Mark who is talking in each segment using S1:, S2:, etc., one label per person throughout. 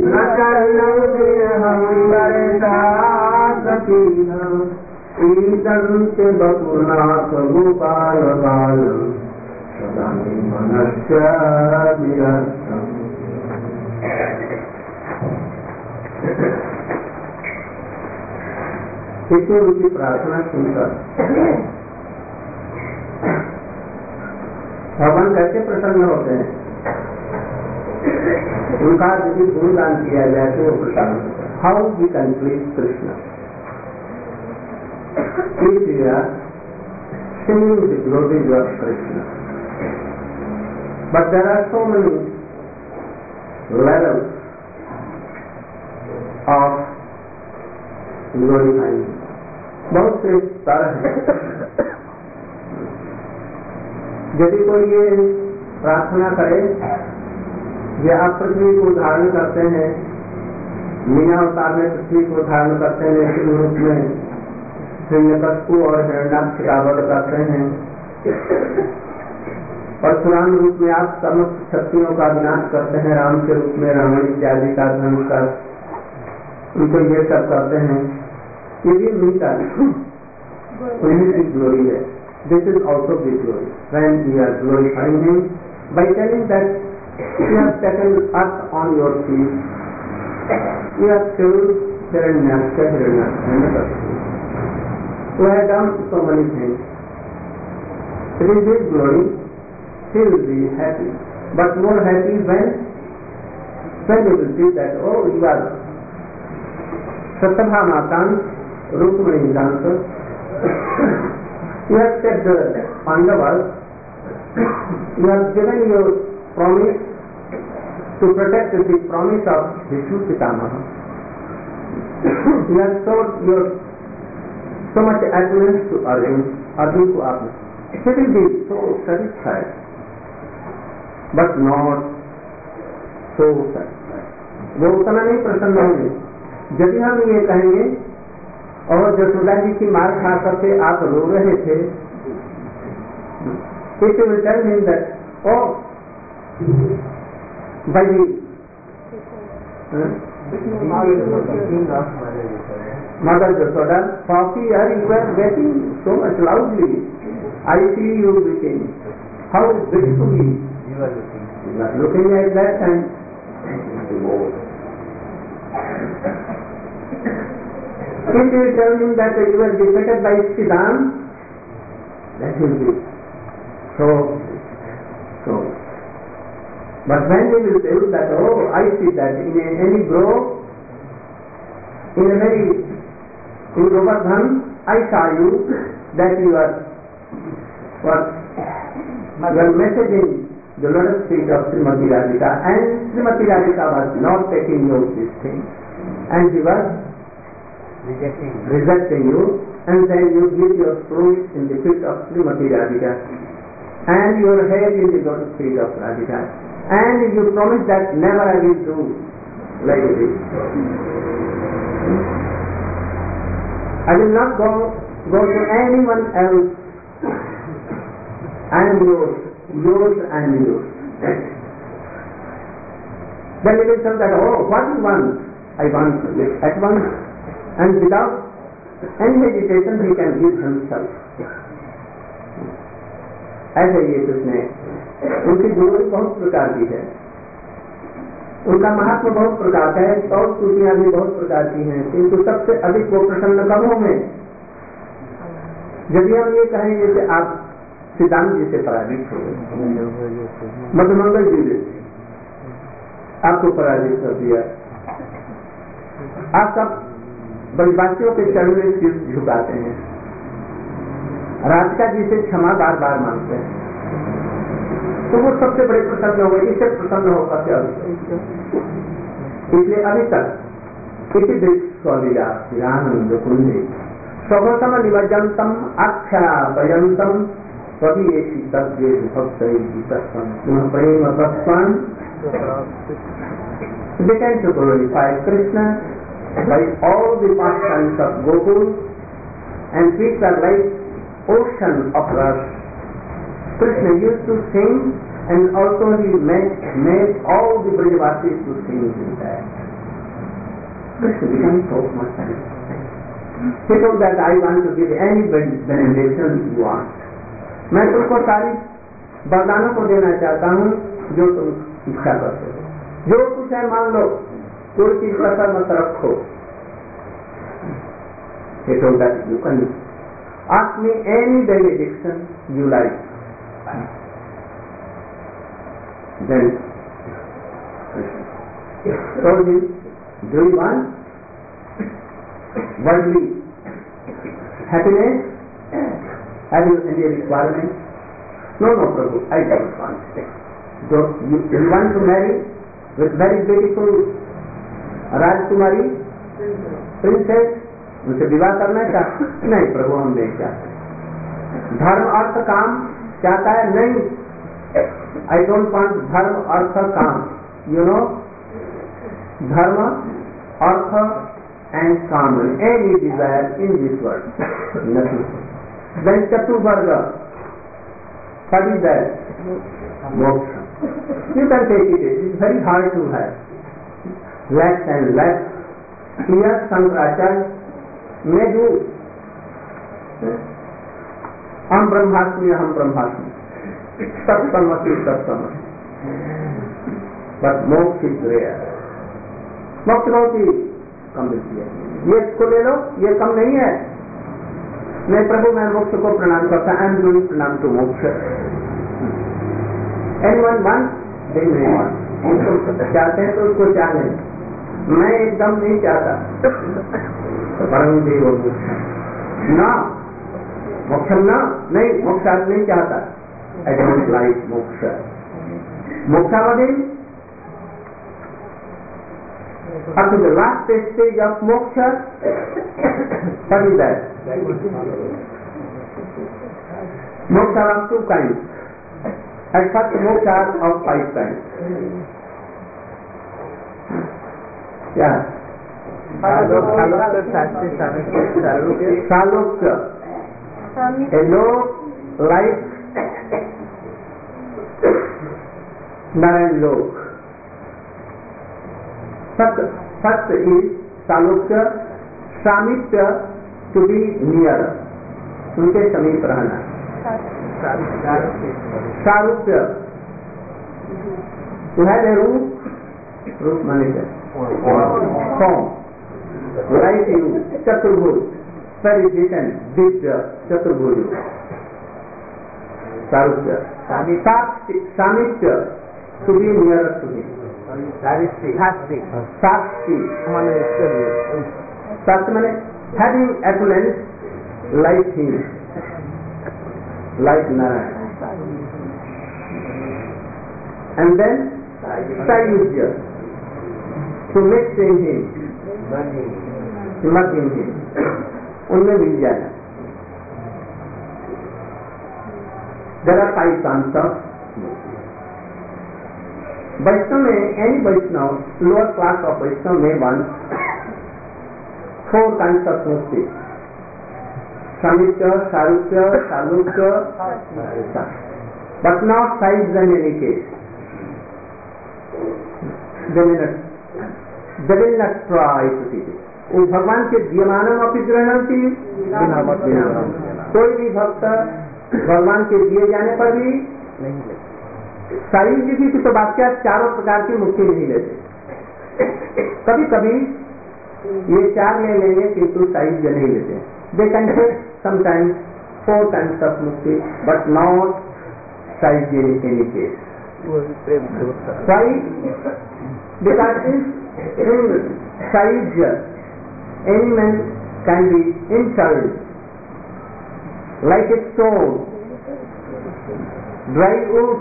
S1: न चरणं बरसातीनं ईदन्ते बकुनाथ गोपाल बालं सदा मे मनस्य विरक्तम्। ईश्वर की प्रार्थना सुनकर भगवान कैसे प्रसन्न होते हैं? उनका यदि गुणगान किया जाए तो वो प्रसन्न होता है। How we can please Krishna? If we are singing the glories of Krishna, but there are so many levels of glorifying. बहुत से स्तर हैं। यदि कोई ये प्रार्थना करे या आप पृथ्वी को धारण करते हैं, मीना अवतार में पृथ्वी को धारण करते हैं, लेकिन रूप में हिरण्यकश्यप और हिरण्याक्ष का वध करते हैं, परशुराम रूप में आप समस्त शक्तियों का विनाश करते हैं, राम के रूप में रावण इत्यादि का धनुष कर उनको ये सब करते हैं, ये भी उनका ग्लोरी है। This is also the glory. When we are glorifying Him by telling that you have taken earth on your feet, you have killed Hiranyaksha, you have done so many things. It is His glory. He will be happy, but more happy when you will see that, oh, you are Satabha Matan, Rukmani Danta. You have said the Pandavas, you have given your promise to protect the promise of Vishnu Pitamaha. You have showed your so much adherence to Arjun to Arjun. He will be so satisfied, but not so satisfied. वो उतना नहीं प्रसन्न होंगे। यदि हम ये कहेंगे और जसोदा जी की मार खा करके आप रो रहे थे, if you will tell him that, oh, by the Mother Jasoda, Papi, you were getting so much loudly. I see you weeping. How beautifully you are looking at that time. If you tell him that you were defeated by Siddham, that will be so. But when he will tell that, oh, I see that in any grove, in Govardhan, I saw you, that you are messaging the lotus feet of Srimati Radhika, and Srimati Radhika was not taking note of this thing, and she was rejecting you, and then you give your fruit in the feet of Srimati Radhika, and your head in the lotus feet of Radhika, and you promise that never I will do like this. I will not go to anyone else. I am yours and yours. Then he will say that, oh, what you want? I want this at once. And without any hesitation he can give himself. ऐसे ये कृष्ण उनकी गुरु बहुत प्रकार की है, उनका महत्व बहुत प्रकार का है, और स्तुतियां भी बहुत प्रकार की हैं, किंतु सबसे अधिक वो प्रसन्न कब होंगे? यदि हम ये कहेंगे कि आप सिद्धांत जी से पराजित हो गए, मधुमंगल जी ने आपको पराजित कर दिया, आप सब ब्रजवासियों के चरण में सिर झुकाते हैं, राधिका जी से क्षमा बार बार मांगते हैं, तो वो सबसे बड़े प्रसन्न हो गए। इससे प्रसन्न होकर क्या? इसलिए अभी तक इसी दृष्टिया श्रीरानंद कुंडे स्वगतम निमज्जनतम आख्यापयंतम स्वदीयेषि तद्वेद भक्तैः तत्त्वं प्रेम तत्त्वं began to glorify Krishna by all the pastimes of Gokul, and which are like ocean of rasa. Krishna used to sing, and also he made all the Brajavasis to sing in that. Krishna became so much satisfied. He told that I want to give any benediction you want. मैं तुमको सारी वरदानों को देना चाहता हूँ जो तुम इच्छा करते हो, जो कुछ है मान लो, कोई चीज कसर मत रखो. He told that you can ask me any benediction you like. Then told him, do you want worldly happiness? Have you any requirement? No, Prabhu, I don't want. So you want to marry with very beautiful Rajkumari, princess? उनसे विवाह करना चाहते? नहीं प्रभु, हम नहीं चाहते. धर्म अर्थ काम चाहता है? नहीं. I don't want धर्म अर्थ काम. You know, dharma, artha and kama, any desire in this world, nothing. Then Chaturvarga, what is that? Moksha. You can take it, it is very hard to have. Less and less. Here Shankaracharya may do Aham Brahmasmi, Aham Brahmasmi, Sattamasi, Sattamasi. But moksha is rare. मोक्ष बहुत ही कम मिलती है. ये इसको ले लो, ये कम नहीं है. मैं प्रभु, मैं मोक्ष को प्रणाम करता. I am doing pranam to moksha. Anyone want, they नहीं वांट. उनको चाहते हैं तो उसको चाहे. मैं एकदम नहीं चाहता. परम देव मोक्ष ना, मोक्ष ना, नहीं, मोक्ष नहीं चाहता. आई डोंट लाइक मोक्ष. मोक्षावधि up to the last stage of moksha, what is that? Moksha are of two kinds. At first, moksha are of 5 kinds. Yeah. Salokya. A low life, Narayan Lok. First is Salokya, Samitya, to be near, उनके समीप रहना. Sarupya, to have a roof manager, form, like you, Chaturbhuj, very decent, big Chaturbhuj. Sarupya. Samitya, to be nearer to him. Sakshi. Sakshi means having affluence like him, like Narayan. And then Sayujya, to mix in him, to mix in him. उनमें मिल जाए. There are 5 kinds of Vaishnava में, any Vaishnava, lower class of Vaishnava may want 4 kinds of mukti. Samitya, Sarupya, Salukya, but not size in any case. They will not try to teach it. वो भगवान के दीयमानम अपि गृह्णन्ति बिना मत. कोई भी भक्त भगवान के दिए जाने पर भी नहीं लेते. सारी जी की तो वाक्य 4 प्रकार की मुक्ति नहीं लेते. कभी कभी ये 4 ले लेंगे किंतु साहित्य नहीं लेते. They can take sometimes 4 kinds of mukti, but not साहित्य in any case. Why? Because in साहित्य any man can be insulted like a stone, dry wood.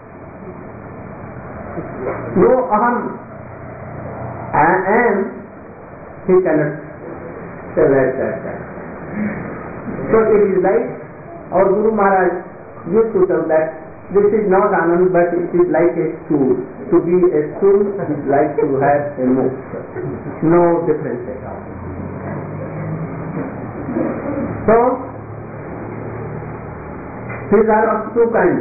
S1: No aham, I am, he cannot tell like that. So it is like our Guru Maharaj used to tell that this is not Anand, but it is like a stool. To be a stool is like to have a moksha. No difference at all. So these are of 2 kinds.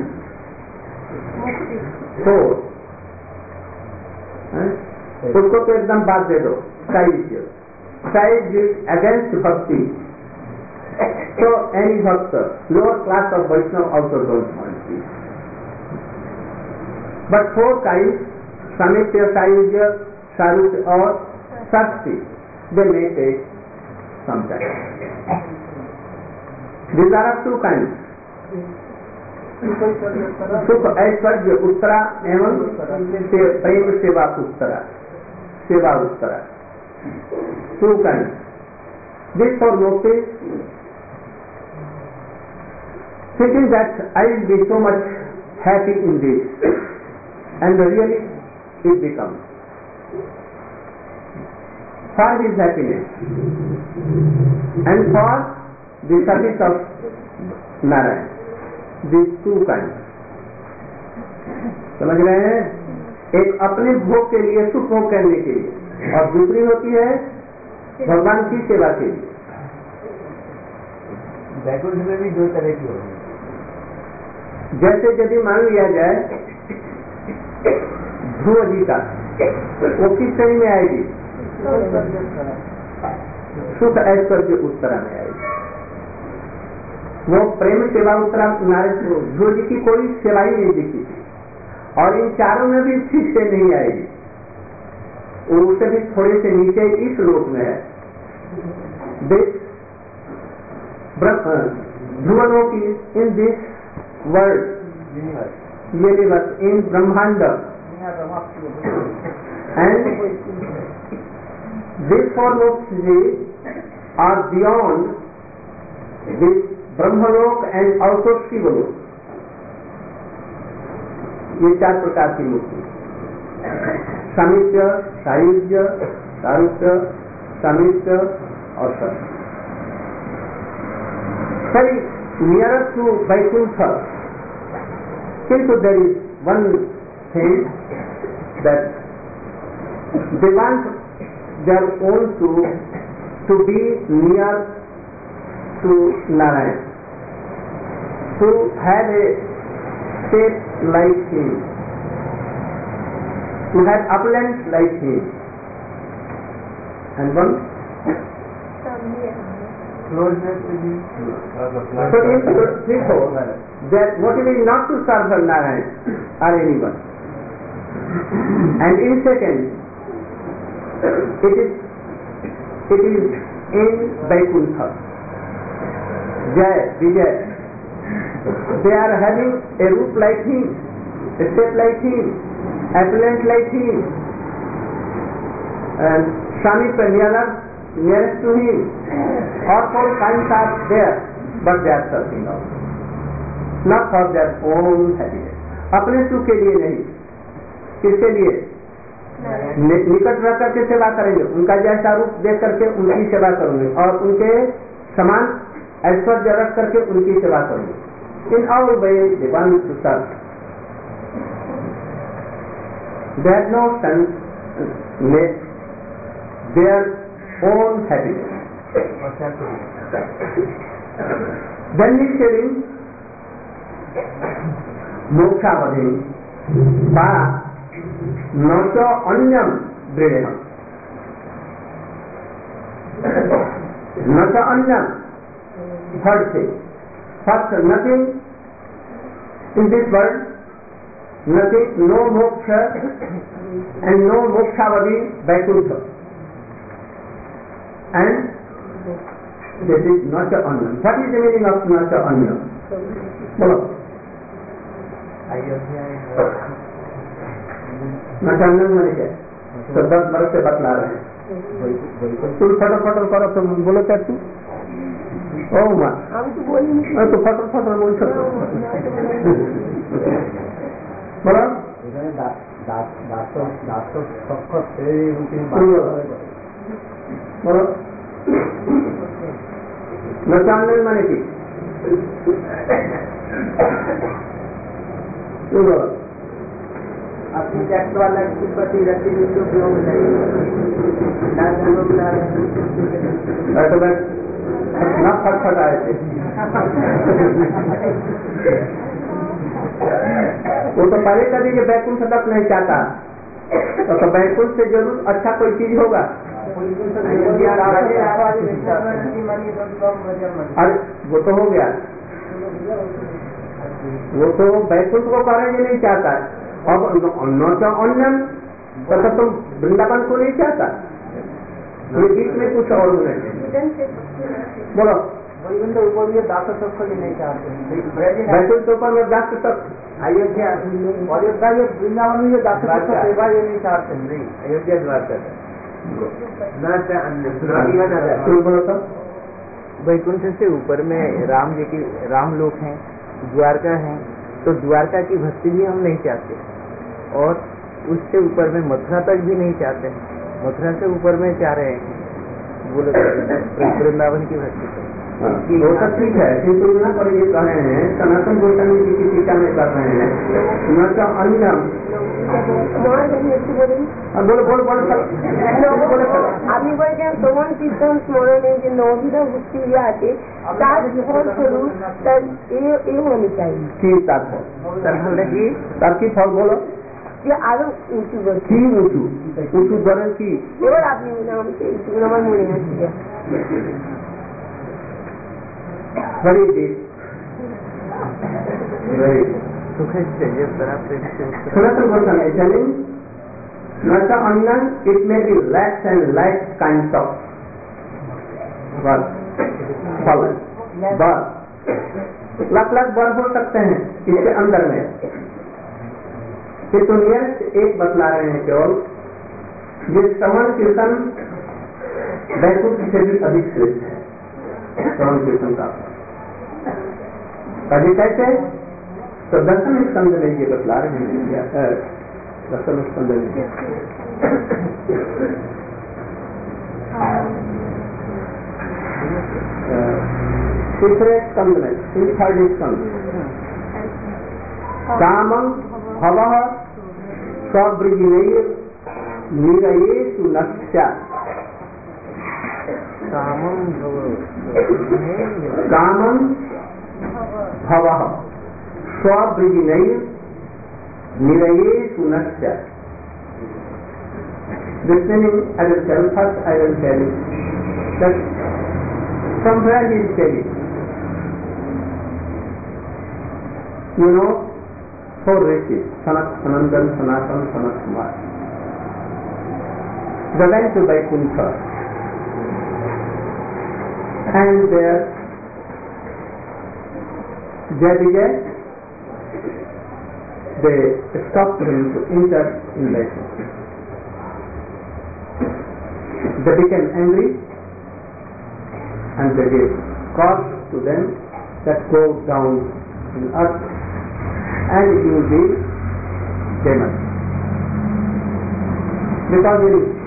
S1: 4. उसको तो एकदम बात दे दो. Sahyajya. Sahyajya is against bhakti. So any bhakta, lower class of Vaishnava also don't want this. But 4 kinds, Samitya, Sahyajya, Sarupya or Shakti, they may take some time. These are 2 kinds. सुख ऐश्वर्य उत्तरा एवं प्रेम सेवा उत्तरा, सेवा Uttara, 2 kinds. This for mukti, thinking that I will be so much happy in this, and really it becomes for his happiness and for the service of Narayan. These 2 kinds. समझ रहे हैं? एक अपने भोग के लिए, सुख भोग करने के लिए, और दूसरी होती है भगवान की सेवा के लिए.
S2: वैकुंठ में भी 2 तरह की होगी.
S1: जैसे यदि मान लिया जाए ध्रुव जी का, वो किस श्रेणी में आएगी? सुख ऐश्वर्य उत्तरा में आएगी. वो प्रेम सेवा उत्तरा, ध्रुव जी की कोई सेवा ही नहीं दिखी थी, और इन चारों में भी ठीक से नहीं आएगी. उससे भी थोड़े से नीचे इस लोक में है. Dhruvlok in this world, universe, in Brahmand, and this 4 loks are beyond this Brahmalok and also Shivlok. ये 4 प्रकार की मुक्ति, सामिप्य, सायुज्य, सारूप्य, सामिप्य और सत्य. Very nearest to Vaikuntha, किंतु there is one thing that they want their own to be near to Narayan, to have a state like him, to have uplands like him, and one
S2: closeness to the
S1: so in therefore that motive is not to serve Narayan or anyone, and in second it is in Vaikuntha. Jai, Vijay, they are having a roof like him, a step like him, affluent like him, and Samipya nearest to him. All kinds are there, but they are serving out, not for their own happiness. अपने सुख के लिए नहीं, किसके लिए? निकट रह करके सेवा करेंगे, उनका जैसा रूप देख करके उनकी सेवा करेंगे, और उनके समान ऐश्वर्य रख करके उनकी सेवा करेंगे. In all ways they want to serve. They have no sense their own happiness. Then he is telling mokshavadhi pa nacha anyam dredham. Nacha anyam. Third thing, first, nothing in this world, nothing, no moksha and no mokshavadi Vaikuntha, and this is nacha anyam. What is the meaning of nacha anyam? Follow. nacha anyam माने क्या? तो 10 बरस से बतला रहे हैं. तुम फटो करो, तुम बोलो क्या तू? ओ माँ, तो फटो बोल सकते बोलो. बोलो नचाने माने की बोलो.
S2: अपनी टैक्स वाला प्रति रति उपयोग
S1: ना फटफट आए थे. वो तो पहले कभी कि बैकुंठ तक नहीं चाहता, तो बैकुंठ से जरूर अच्छा कोई चीज होगा. अरे वो तो हो गया, वो तो वैकुंठ को करेंगे नहीं चाहता है। अब अन्य तथा तुम वृंदावन को नहीं चाहता, ये बीच में कुछ और होना चाहिए। बोलो
S2: वैकुंठ ऊपर में दासत्व को नहीं चाहते,
S1: वैकुंठ ऊपर में दासत्व,
S2: अयोध्या अयोध्या ये वृंदावन में दासत्व सेवा ये नहीं चाहते, नहीं अयोध्या द्वारका
S1: बोलो तो
S2: वैकुंठ से ऊपर में राम जी की राम लोक है, द्वारका है, तो द्वारका की भक्ति भी हम नहीं चाहते, और उससे ऊपर में मथुरा तक भी नहीं चाहते, मथुरा से ऊपर में चाह रहे हैं बोलो वृंदावन की भक्ति को।
S1: वो सब ठीक है, किंतु यहाँ पर ये कह रहे हैं सनातन गोस्वामी जी की टीका में कर रहे हैं न तो अन्य। बोलो बोलो बोलो
S3: আপনি বলছেন তোমার কীর্তন স্মরণে যে নবীরা ভক্তি আছে তার ফলস্বরূপ তার এই হতে চাই
S1: কি তার ফল, তার কি ফল বলো,
S3: যে আরো উঁচু
S1: কি উঁচু উঁচু ধরেন কি,
S3: এবার আপনি আমার মনে আছে
S1: very deep, very Sanatana Goswami is telling, Nata Annan, it may be lakhs and lakhs kinds of birth, lakh lakh वर्ग हो सकते हैं इसके अंदर में। तो नियरेस्ट एक बतला रहे हैं केवल, जिस श्रवण कीर्तन वैकुंठ से भी अधिक श्रेष्ठ है, श्रवण कीर्तन का कभी कैसे, तो दसम स्कंद में ये बतला रहे हैं, दसम स्कंद में तीसरे स्कंद में, थर्ड स्कंद, कामं भवः स्ववृजिनैः निरयेषु नश्या, कामं भवः स्ववृजिनैः निरयेषु नश्या। This meaning I will tell first, I will tell you that from where he is telling. You know, four races, Sanandan, Sanatan, Sanat Kumar. They went to Vaikuntha, and there Jadivya, they stopped him to enter in Vaikuntha. They became angry and they gave cause to them that go down in earth and you will be demon. Because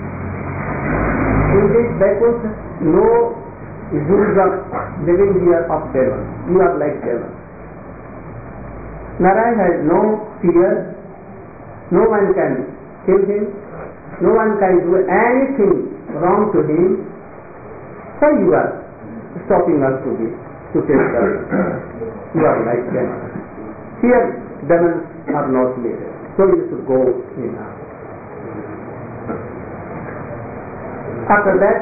S1: in this Vaikuntha no use of living here of demon. You are like demon. Narayan has no fear, no one can kill him, no one can do anything wrong to him. So you are stopping us to take us. You are like demon. Here demons are not living, so you should go in. After that,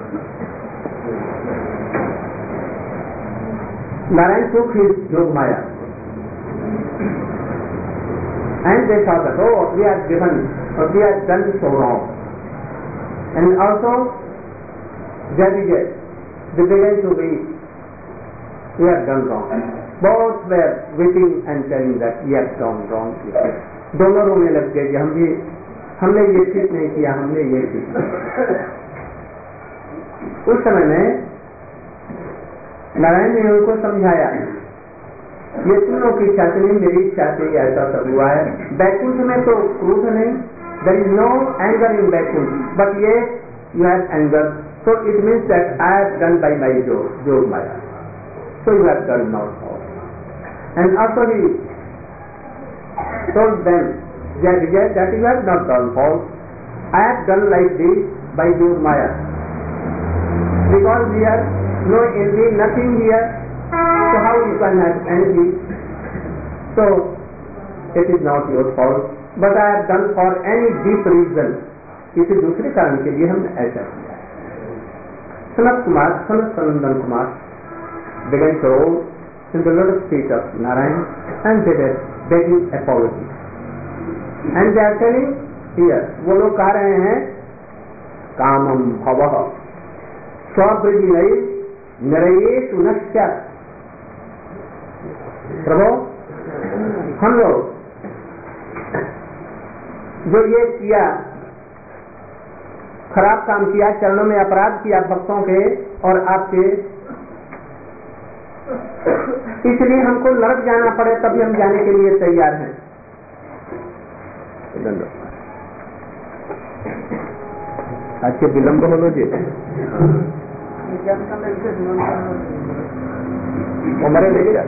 S1: Narayan took his Yogmaya and they thought that, oh, we have done so wrong. And also, Jadivya, they began to weep. We have done wrong. Both were weeping and telling that we have done wrong. दोनों रोने लग गए कि हमने ये ठीक नहीं किया, हमने ये ठीक किया। उस समय में नारायण ने उनको समझाया, ये तीनों की इच्छा से नहीं, मेरी इच्छा से ऐसा सब हुआ है। वैकुंठ में तो क्रोध नहीं, there is no anger in Vaikuntha, but yes, you have anger. So it means that I have done by my Yogmaya. So you have done not all. And also he told them that you have not done all. I have done like this by Yogmaya. Because here no envy, nothing here. So how you can have envy? So it is not your fault. But I have done for any deep reason. किसी दूसरे कारण के लिए हमने ऐसा किया। Sanat Kumar, Sanat Sanandan Kumar began to roll in the lotus feet of Narayan and they were begging apology. And they are telling here, वो लोग कह रहे हैं कामम भवः स्ववृद्धि निरयेषु नश्यत्। प्रभु, हम लोग जो ये किया, खराब काम किया, चरणों में अपराध किया भक्तों के और आपके, इसलिए हमको नरक जाना पड़े, तभी हम जाने के लिए तैयार हैं। आज के विलंब हो लो जी, उम्र लेके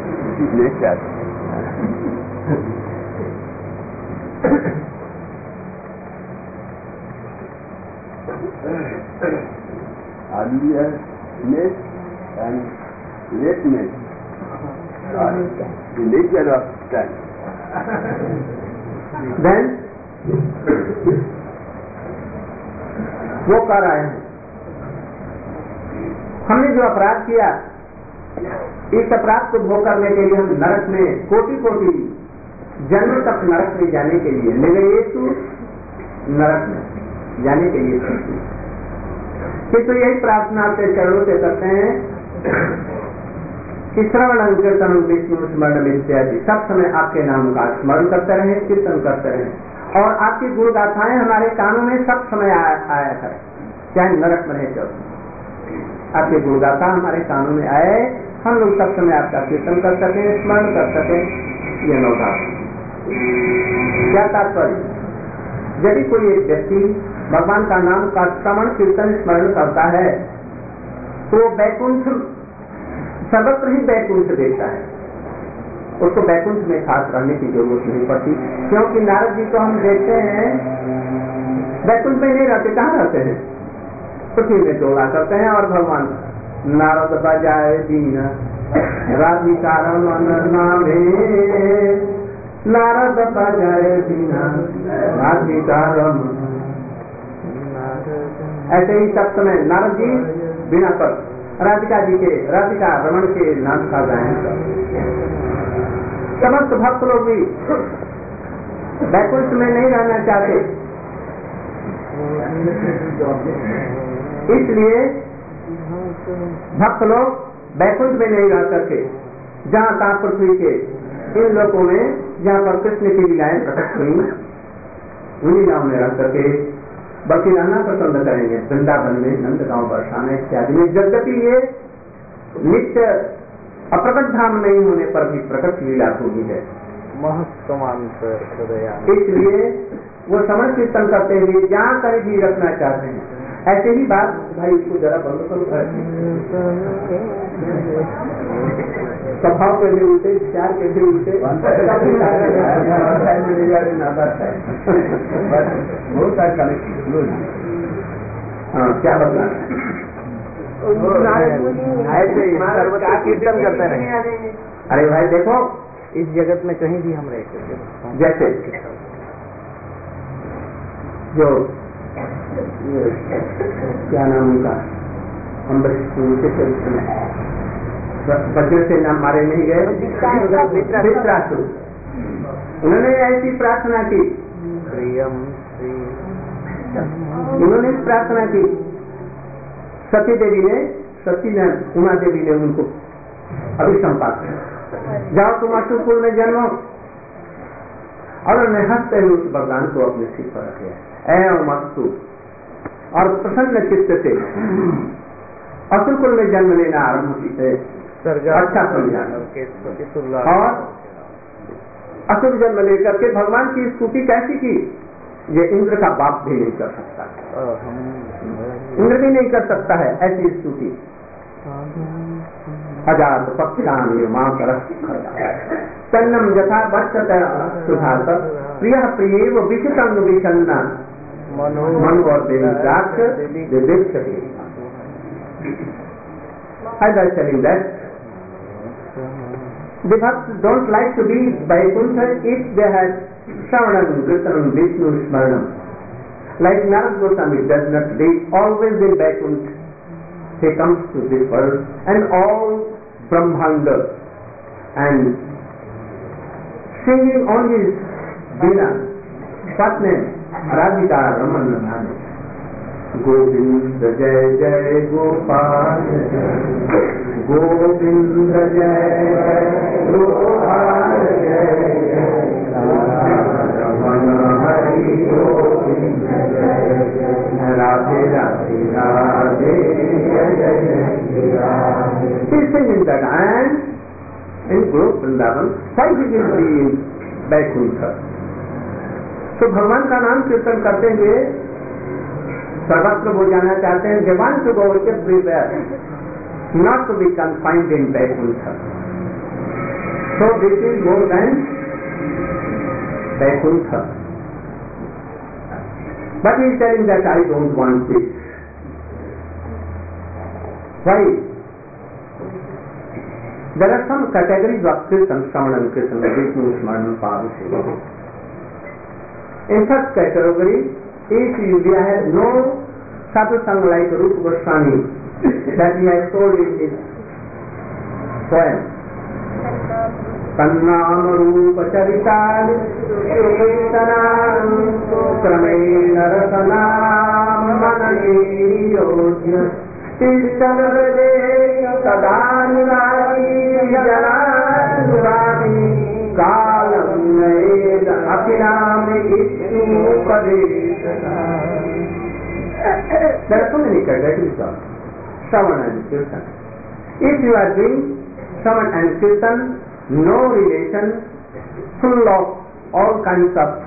S4: earlierness and lateness are the nature of time.
S1: Then वो कह रहे हैं हमने जो अपराध किया, इस अपराध को भोग करने के लिए हम नरक में कोटि कोटि जन्म तक नरक में जाने के लिए निरयेषु नरक में जाने के लिए तो यही प्रार्थना आपके चरणों से करते हैं कि श्रवण कीर्तन विष्णु स्मरण इत्यादि सब समय आपके नाम का स्मरण करते रहे, कीर्तन करते रहे और आपकी गुण गाथाएं हमारे कानों में सब समय आया करें, चाहे नरक में रहे चौथ आपके गुण गाथा हमारे कानों में आए, हम लोग सब समय आपका कीर्तन कर सकें, स्मरण कर सकें। ये नौका क्या तात्पर्य? यदि कोई एक व्यक्ति भगवान का नाम का श्रवण कीर्तन स्मरण करता है तो बैकुंठ सर्वत्र ही बैकुंठ देखता है, उसको बैकुंठ में खास रहने की जरूरत नहीं पड़ती, क्योंकि नारद जी को हम देखते हैं बैकुंठ में नहीं रहते, कहाँ रहते हैं? पृथ्वी में डोला करते हैं और भगवान नारद बजाए दीन राधिका रमन नामे, नारद बजाए दीन राधिका रमन। ऐसे ही सब समय नारद जी बिना पर राधिका जी के, राधिका रमन के नाम का गायन कर। समस्त भक्त लोग भी बैकुंठ में नहीं रहना चाहते, इसलिए भक्त लोग बैकुंठ में नहीं रह करके जहाँ तहाँ पृथ्वी के इन लोगों में जहाँ पर कृष्ण की लीलाएं प्रकट हुई उन्हीं गाँव में रह करके बल्कि रहना पसंद करेंगे, वृंदावन में, नंदगांव, बरसाना इत्यादि में। यद्यपि ये नित्य अप्रकट धाम नहीं होने पर भी प्रकट लीला होगी है, इसलिए वो समझ कीर्तन करते हुए जहाँ कहीं भी रखना चाहते हैं। ऐसे ही बात भाई इसको जरा बंद करो, स्वभाव के भी उल्टे, विचार के भी उल्टे, क्या बदला कीर्तन करते रहे। अरे भाई देखो,
S2: इस जगत में कहीं भी हम रहते,
S1: जैसे जो क्या नाम उनका, हम बच्चों से नाम मारे नहीं गए, वित्रासुर, उन्होंने ऐसी प्रार्थना की, उन्होंने प्रार्थना की, सती देवी ने, सती ने, उमा देवी ने उनको अभिसंपात किया, जाओ तुम अशुकुल में जन्मो, और उन्होंने हंसते हुए उस भगवान को अपने सिर पर रखे एवं अस्तु, और प्रसन्न चित्त से असुरकुल में जन्म लेना आरम्भ से अच्छा समझा, और असुर जन्म लेकर के भगवान की स्तुति कैसी की, ये इंद्र का बाप भी नहीं कर सकता, इंद्र भी नहीं कर सकता है ऐसी स्तुति। अजात पक्षान मां तन्नम यथा बक्षत सुधात प्रिय प्रियेव विचितंग विषन्ना मनोवर I was telling that the bhakts don't like to be by Vaikuntha if they had Shravanam, Kirtanam, Vishnu, Smaranam. Like Narad Goswami does not be always in Vaikuntha he comes to this world and all Brahmanda and singing on his Veena, first name Radhika Ramana Name. Govinda Jai Jai Gopal Jai, Govinda Jai Jai Gopal Jai, Ramana Hari Govinda Jai Jai, Radhe Radhe Radhe Jai Jai Radhe. He is singing that, and in Guru Vrindavan, why he will be in Vaikuntha? So भगवान का नाम कीर्तन करते हुए सर्वत्र वो जाना चाहते हैं. They want to go everywhere, not to be confined in Vaikuntha. So this is more than Vaikuntha. But he is telling that I don't want this. Why? There are some categories of Kirtan, Shravan, Kirtan, Vishnu, Smaran, Parashura. In such category, if we have no sadhu sang like Rupa Goswami that he has told in his poem, Kannam Rupa Charitan Ketanam Kramena Rasanam Manani Yodhya Tishanavade Sadanuragi Jananuragi Kalam Naeda Akinam Ishu Padeshana. There are so many categories of Shravan and Kirtan. If you are doing Shravan and Kirtan, no relation, full of all kinds of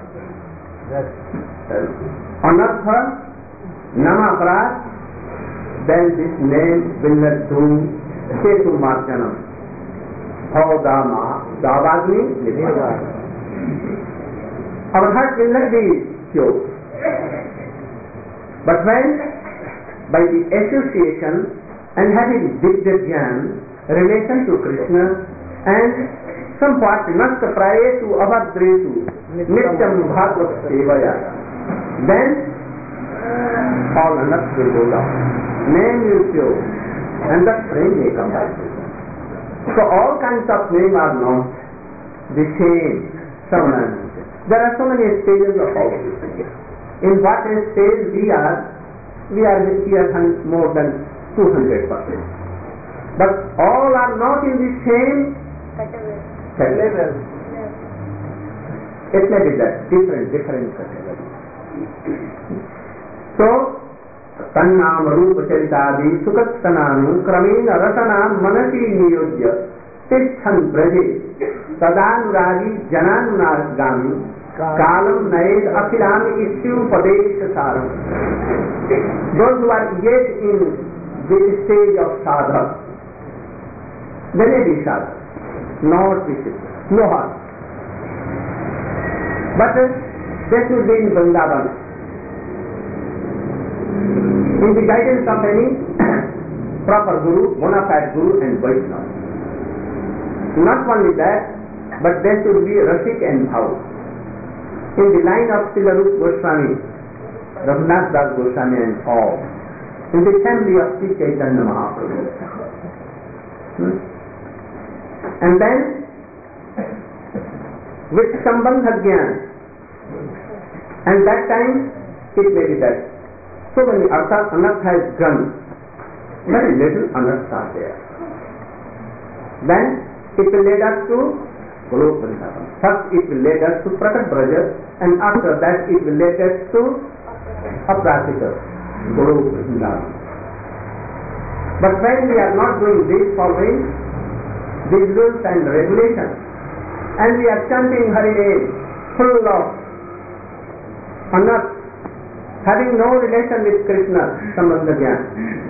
S1: anartha, namaprad, then this name will not do Ketu Marjanam. Davagni Nirvana. Our heart will not be pure. But when, by the association and having Vidya Jnana, relation to Krishna, and somewhat nasta prayetu avadretu nityam bhagavad sevaya, then all anarthas will go down. Name is pure, and the frame may come back. So all kinds of names are not the same. There are so many stages of all this. In what stage we are here more than 200%. But all are not in the same level. It may be that different categories. So Tannam Rupa Charitadi Sukatsananu Kramena Rasanam Manasi Niyodya Tisthan Braje Sadanuragi Jananuragami Kalam Naed Akhilam Ishu Padesha Saram. Those who are yet in this stage of sadhana, they may be sadhana, not discipline, no harm. But they should be in Vrindavan, in the guidance of any proper Guru, bona fide Guru and Vaishnava. Not only that, but they should be Rasik and Bhav. In the line of Srila Rupa Goswami, Raghunath Das Goswami and all, in the family of Sri Chaitanya Mahaprabhu. And then, with Sambandha Jnana, and that time, it may be that so many anarthas has gone, very little anarthas are there. Then it will lead us to Guru Vrindavan. First it will lead us to Prakat Braja, and after that it will lead us to Aprasita, Guru Vrindavan. But when we are not doing this, following these rules and regulations, and we are chanting Hari name full of anarthas, having no relation with Krishna, Sambandha Jnana,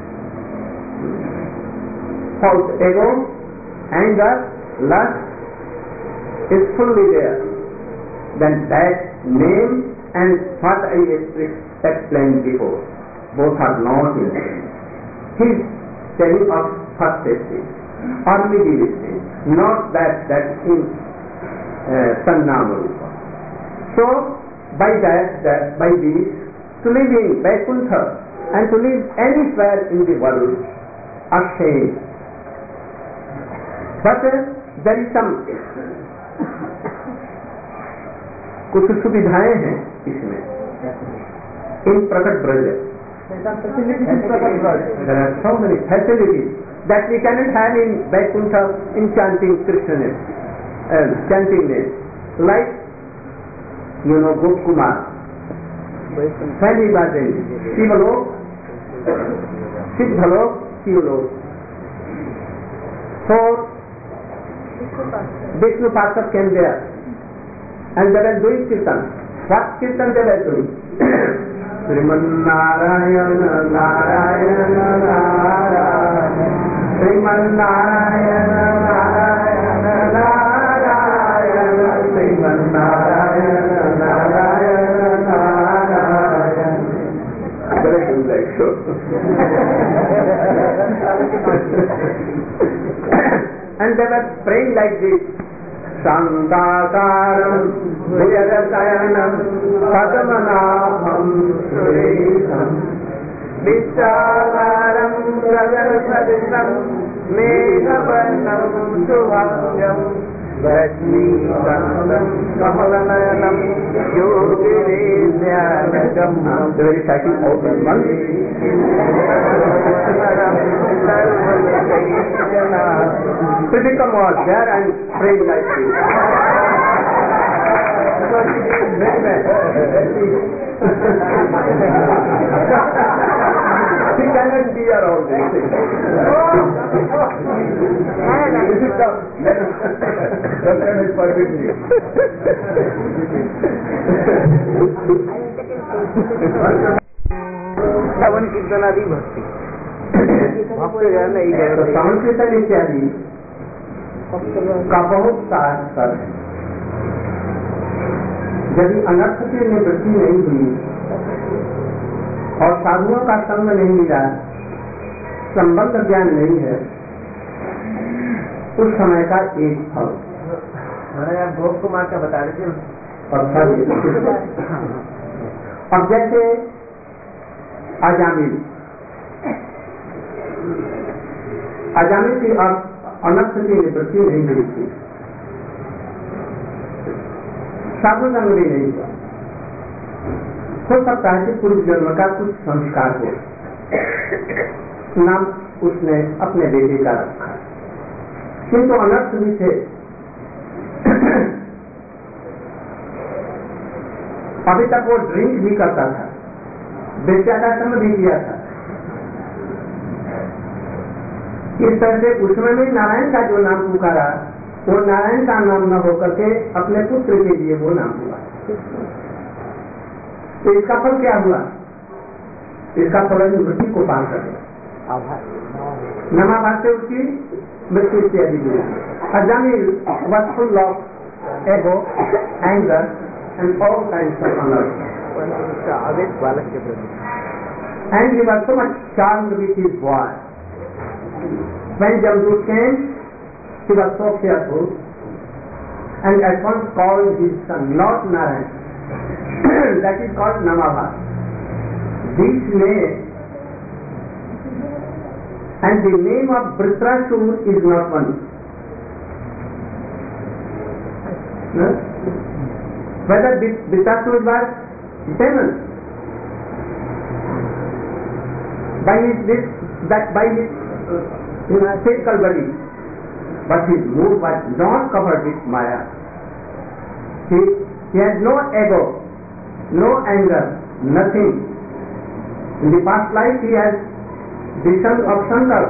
S1: false ego, anger, lust is fully there, then that name and what I explained before, both are not in sync. He is telling of first stage or middle stage, not that in Tannam Rupa. So by this, to live in Vaikuntha and to live anywhere in the world ashamed. But there is some कुछ सुविधाएं हैं इसमें इन प्रकट Braj. There are so many facilities that we cannot have in Vaikuntha in chanting Krishna name, chanting name. Like, you know, Gopkumar, when he was in Sivalok, Siddhalok, Sivalok. So, Vishnu Parsad came there and they were doing Kirtan. What Kirtan they were doing? Sriman Narayana Narayana Narayana Sriman Narayana Narayana Narayana Sriman Narayana Narayana Narayana. They were doing like so. And they were praying like this. Santakaram Bhujagasayanam Padmanabham Suresam Vishalaram Gagansadisam Meghavarnam Subhavyam Rajnikandam Kamalanayanam Yogiresyanagamam. The very title of the month. Pritikam was there and praying like this. He cannot bear all these things.
S2: श्रवण कीर्तनादि भक्ति
S1: श्रवण कीर्तन इत्यादि का बहुत सार है. यदि अनर्थ की निवृत्ति नहीं हुई और साधुओं का संग नहीं मिला, संबंध ज्ञान नहीं है, उस समय का एक फल.
S2: आप गोप कुमार का बता रहे थे.
S1: अब जैसे अजामिल की अनर्थ की निवृत्ति नहीं हुई थी, साधु संग भी नहीं हुआ. हो सकता है कि पूर्व जन्म का कुछ संस्कार हो, नाम उसने अपने बेटे का रखा, किंतु अनर्थ भी थे. अभी तक वो ड्रिंक भी करता था, बेचाराश्रम भी किया था. इस तरह से उसमें भी नारायण का जो नाम पुकारा, वो नारायण का नाम न होकर के अपने पुत्र के लिए वो नाम हुआ. तो इसका फल क्या हुआ? इसका फल मृत्यु को पार कर गया. नमाभास से उसकी मृत्यु इत्यादि हुई. Ajamil was full of ego, anger and all kinds of anger. And he was so much charmed with his boy. When Jamdut came, he was so fearful and at once called his son Lord Narayan. That is called Namabhas. This name and the name of Vritrasur is not one. No? Whether Vritrasur was demon by his physical body, but his mood was not covered with Maya. He had no ego, no anger, nothing. In the past life he has vision of Shankar,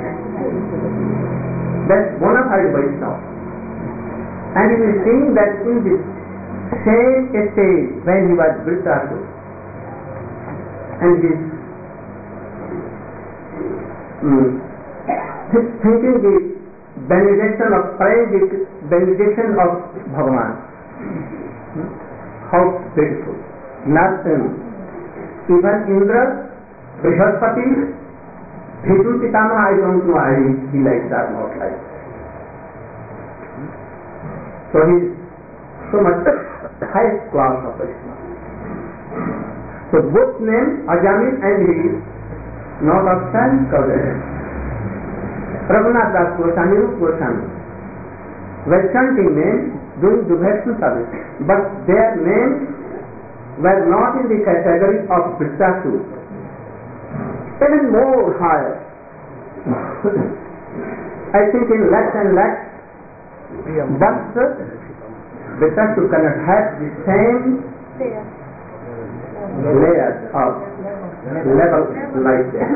S1: that's bona fide Vaishnava. And he will think that in this same stage when he was Vritrasur, and his thinking the benediction of praying the benediction of Bhagavan. How beautiful. Nothing. Even Indra, Brihaspati, Bhitu Pitama, I don't know, he likes that, not like. So he is so much highest class of Vaishnava. So both names, Ajamil and he, not of sense covered. Raghunath Das Goswami, Rup Goswami were chanting names, doing devotional service, but their names were not in the category of Vrittasur, even more higher. I think in lakhs and lakhs, but Vrittasur cannot have the same layers of level like that.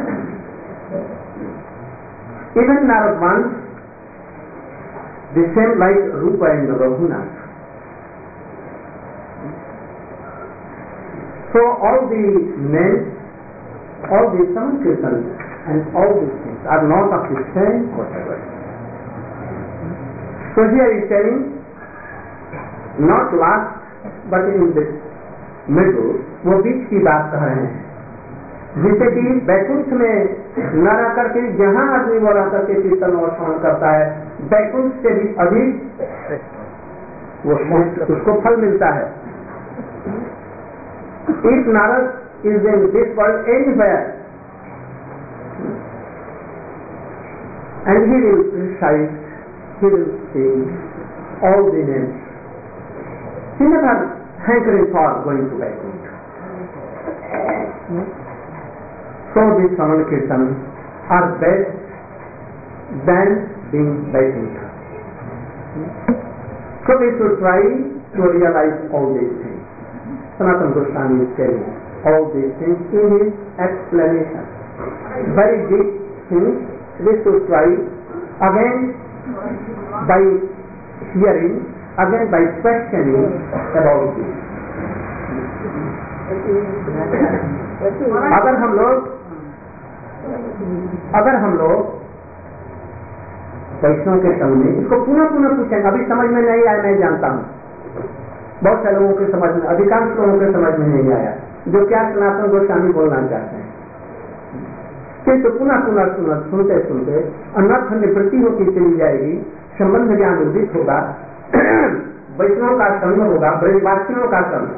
S1: Even Narad wants the same like Rupa and Raghunath. So all the names, all the Sankirtans and all these things are not of the same category. So here he is telling, not last but in this middle, वो बीच की बात कह रहे हैं, जिससे कि बैकुंठ में न रह करके जहाँ आदमी वो रह करके कीर्तन और श्रवण करता है, बैकुंठ से भी अधिक वो उसको फल मिलता है. If Narad is in this world anywhere, and he will recite, he will sing all the names, he never hankering for going to Vaikuntha. So these Shravan Kirtan are best than being Vaikuntha. So we should try to realize all these things. Sanatana Goswami is telling all these things in his explanation. Very deep things we should try again by hearing, again by questioning about this. अगर हम लोग वैष्णव के संग में इसको पुनः पूछेंगे, अभी समझ में नहीं आया, मैं जानता हूँ बहुत से लोगों के समझ में, अधिकांश लोगों के समझ में नहीं आया जो क्या सनातन गोस्वामी बोलना चाहते हैं, किंतु पुनः सुनते सुनते अनर्थ निवृत्ति होती चली जाएगी, संबंध ज्ञान उदित होगा, वैष्णव का संग होगा, ब्रजवासियों का संग,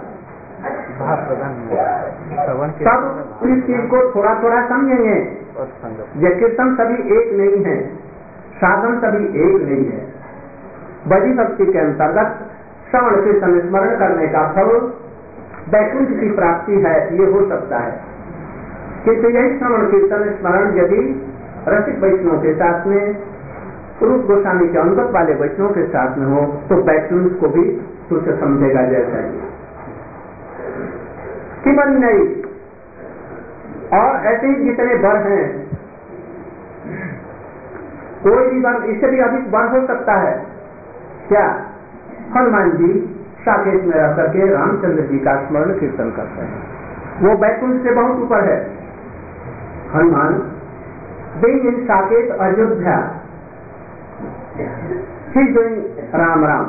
S1: तब इस चीज को थोड़ा थोड़ा समझेंगे. ये कीर्तन सभी एक नहीं है, साधन सभी एक नहीं है. बड़ी भक्ति के अंतर्गत श्रवण कीर्तन स्मरण करने का फल वैकुंठ की प्राप्ति है, ये हो सकता है. किंतु यही श्रवण कीर्तन स्मरण यदि रसिक वैष्णव के साथ में, रूप गोस्वामी के अंगत वाले वैष्णव के साथ में हो, तो वैकुंठ को भी तुच्छ समझेगा. जैसा कि मन नहीं, और ऐसे ही जितने वर हैं, कोई भी वर, इससे भी अधिक वर हो सकता है. क्या हनुमान जी साकेत में रह करके रामचंद्र जी का स्मरण कीर्तन करते हैं, वो वैकुंठ से बहुत ऊपर है. Hanuman being in Saket Ayodhya, he is doing Ram Ram.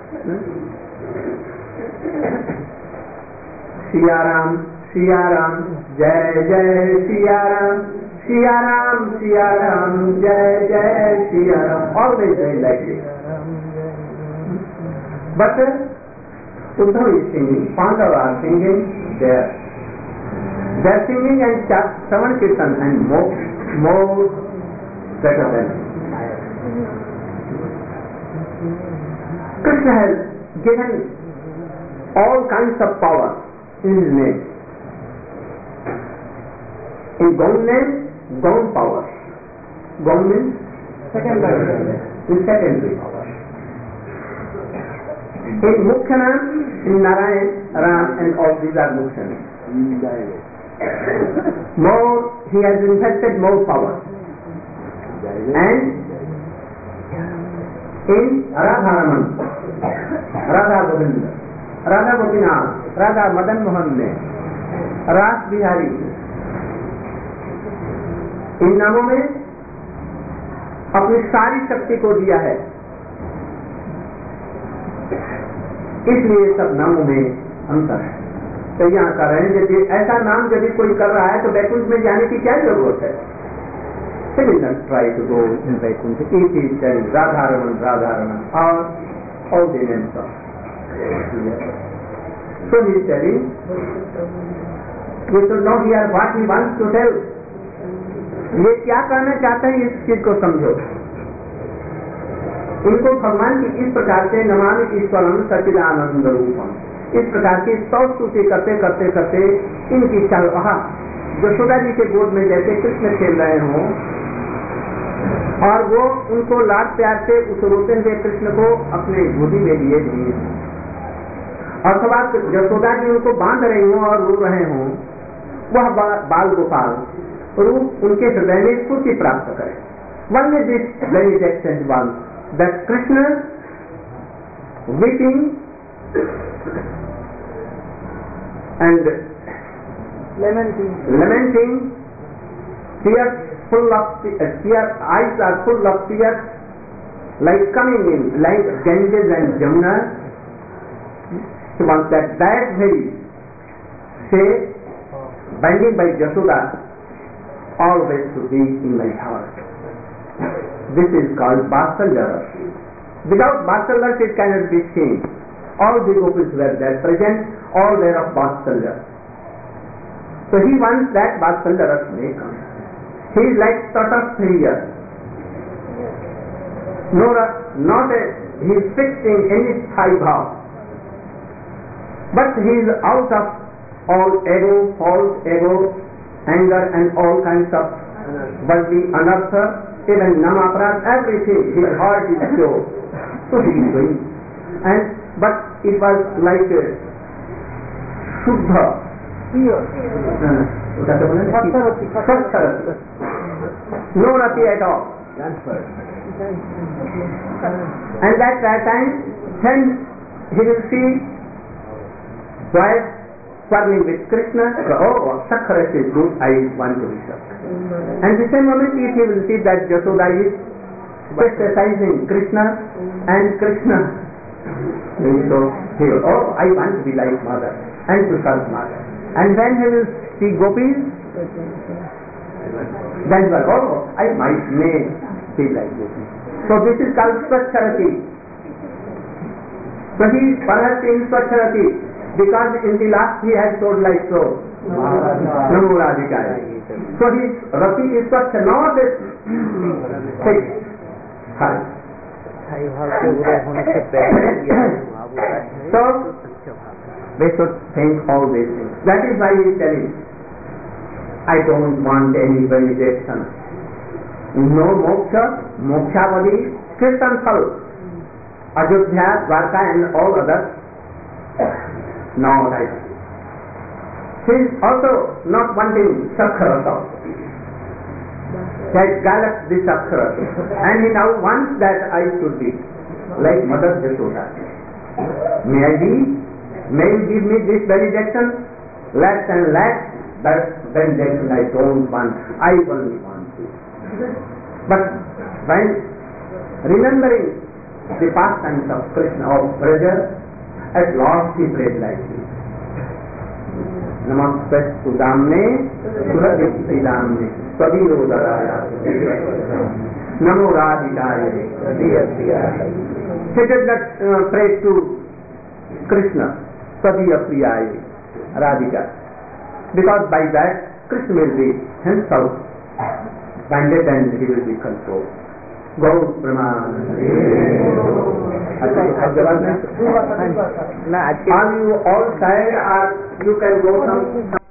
S1: Siya Ram, Siya Ram, Jai Jai Siya Ram, Siya Ram, Siya Ram, Jai Jai Siya Ram. Always doing like this. But Uddhav is singing, Pandava are singing there. They are singing and Shravan Kirtan and more better than Krishna has given all kinds of power in his name. In Gaun name, Gaun power. Gaun means secondary power. In Mukhya name, in Narayan, Ram and all these are Mukhya names. More, he has invested more power. And in Radha Raman, Radha Govinda, Radha Gopinath, Radha Madan Mohan में, रास बिहारी, इन नामों में अपनी सारी शक्ति को दिया है. इसलिए सब नामों में अंतर है. तो यहाँ कर रहे हैं यदि ऐसा नाम यदि कोई कर रहा है तो वैकुंठ में जाने की क्या जरूरत है. He will not try to go in Vaikuntha. It is telling Radharaman, Radharaman, or all the names of. So he is telling, we should not hear what he wants to tell. ये क्या कहना चाहते हैं इस चीज को समझो। उनको भगवान की इस प्रकार से नमामि ईश्वरम सच्चिदानंद रूपम, इस प्रकार की 100 स्तुति करते करते करते इनकी इच्छा, यशोदा जी के गोद में जैसे कृष्ण खेल रहे हों और वो उनको लाड प्यार से उस रोते हुए कृष्ण को अपने गोदी में लिए हुए, अथवा यशोदा जी उनको बांध रही हों और रो रहे हों, वह बाल गोपाल रूप उनके हृदय में स्फूर्ति प्राप्त करे। One is this very extent one, that Krishna weeping and lamenting, tears full of tears, eyes are full of tears, like coming in, like Ganges and Jamuna. He wants that very say, binding by Yashoda, always to be in my heart. This is called Vatsalya Rasa. Without Vatsalya it cannot be seen. All the gopis were there present, all were of Vatsalya. So he wants that Vatsalya Rasa may come. He is like Tatastha here. He is fixed in any sthai bhav. But he is out of all ego, false ego, anger and all kinds of worldly anartha, even namaprad, everything, his heart is pure. So he is doing. But it was like Shuddha. No rati at all. And at that time, then he will see boys quarreling with Krishna. Oh, Sakharat is good, I want to be Sakharat. And the same moment if he will see that Yashoda is chastising Krishna and Krishna, so he will, oh, I want to be like mother and to serve mother. And then he will see gopis, then he will, oh, I may be like gopis. So this is called Swachharati. So he is perhaps in Swachharati, because in the last he has told like so, Namo Radhikaya. So his Rati is such not a fixed. So we should think all these things. That is why he is telling, I don't want any validation. No moksha, mokshawadi, Kirtan Phal, Ajodhya, Dwarka and all others. No, right. He is also not wanting Sakharata. He has galloped the Sakharata. And he now wants that I should be like Mother Yashoda. May I be? May you give me this benediction? Less and less, that benediction I don't want. I only want you. But when remembering the pastimes of Krishna, of Braja, at last he prayed like this. Namaste Sudamne, Suradipti Damne, Svadirudharaya, Namo Radhikaya. He did not pray to Krishna, Svadiya Priyaya, Radhika. Because by that, Krishna will be himself binded and he will be controlled. Gaur Brahman. Are you all tired or you can go some